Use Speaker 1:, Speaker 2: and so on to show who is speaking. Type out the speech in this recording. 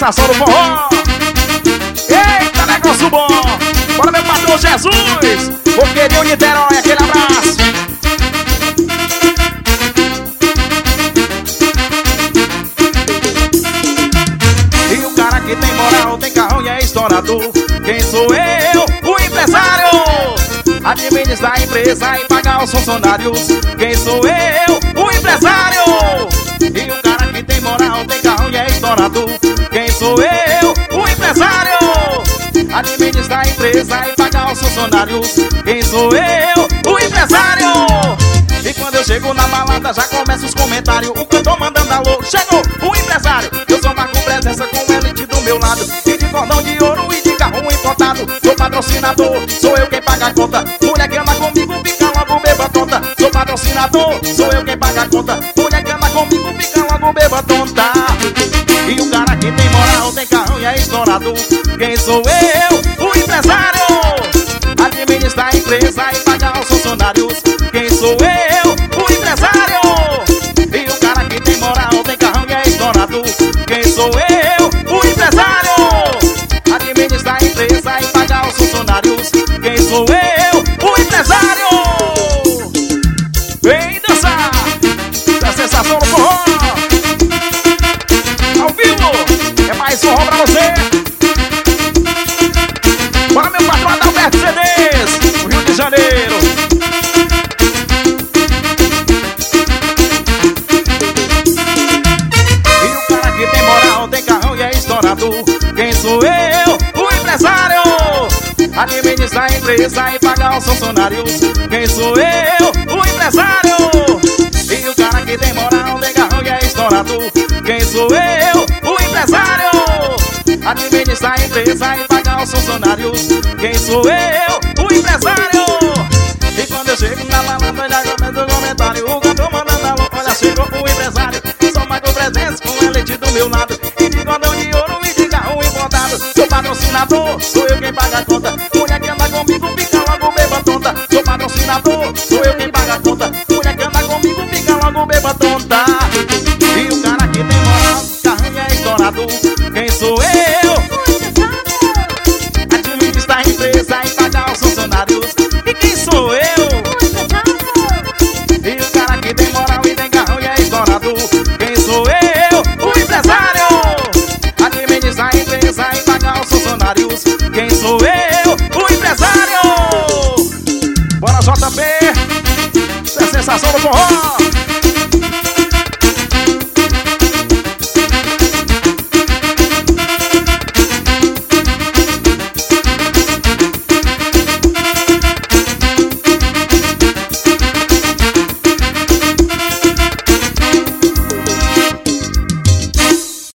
Speaker 1: sensação do forró. Eita, negócio bom. Bora, meu patrão Jesus. Coqueirinho Niterói, aquele abraço. E o cara que tem moral, tem carrão e é estourador. Quem sou eu? O empresário. Administrar a empresa e pagar os funcionários. Quem sou eu? O empresário. E o cara que tem moral, tem carrão e é estourador. Quem sou eu? O empresário. Administrar a empresa e pagar os funcionários. Quem sou eu? O empresário. E quando eu chego na balada já começa os comentários. O cantor mandando alô, chegou o empresário. Eu só marco presença com elite do meu lado. E de cordão de ouro e de carro importado. Sou patrocinador, sou eu quem paga a conta. Mulher que anda comigo fica logo beba tonta. Sou patrocinador, sou eu quem paga a conta. Mulher que anda comigo fica logo beba tonta. E o cara que tem moral, tem carrão e é estourador. Quem sou eu? O empresário. Administrar a empresa e pagar os funcionários. Quem sou eu? O empresário. E o cara que tem moral, tem carrão e é estourador. Quem sou eu? O empresário. Administrar a empresa e pagar os funcionários. Quem sou eu? O empresário. Vem dançar. É a sensação do forró. Ao vivo. É mais forró pra você. Bora, meu patrão Adalberto CDs, no Rio de Janeiro. E o cara que tem moral, tem carrão e é estourador. Quem sou eu? O empresário. Administrar a empresa e pagar os funcionários. Quem sou eu? O empresário. E o cara que tem moral, tem carrão e é estourador. Quem sou eu? O empresário. Administrar a empresa e pagar os funcionários. Quem sou eu? O empresário. E quando eu chego na balada já começa o comentário. O cantor mandando alô, olha, chegou o empresário. Só marco presença com elite do meu lado. E de cordão de ouro e de carro importado. Sou patrocinador, sou eu quem paga a conta. Mulher que anda comigo fica logo beba tonta. Sou patrocinador, sou eu quem paga a conta. Mulher que anda comigo fica logo beba tonta. E o cara que tem moral, carrão é estourador. Quem sou eu? Administrar a empresa e pagar os funcionários. E quem sou eu? E o cara que tem moral e tem carrão e é estourador. Quem sou eu? O empresário. Administrar a empresa e pagar os funcionários. Quem sou eu? O empresário. Bora, JP. Essa é a sensação do forró.